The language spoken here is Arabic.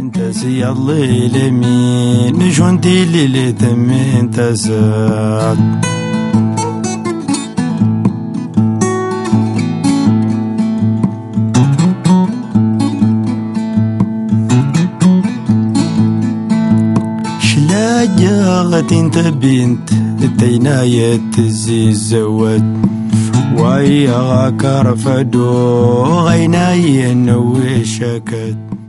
انت سي الله لمين مش وانتي اللي تمين تسات شلاجة انت بنت التيناية تزي الزواج ويا غاكر فدو غيناي نوي شكت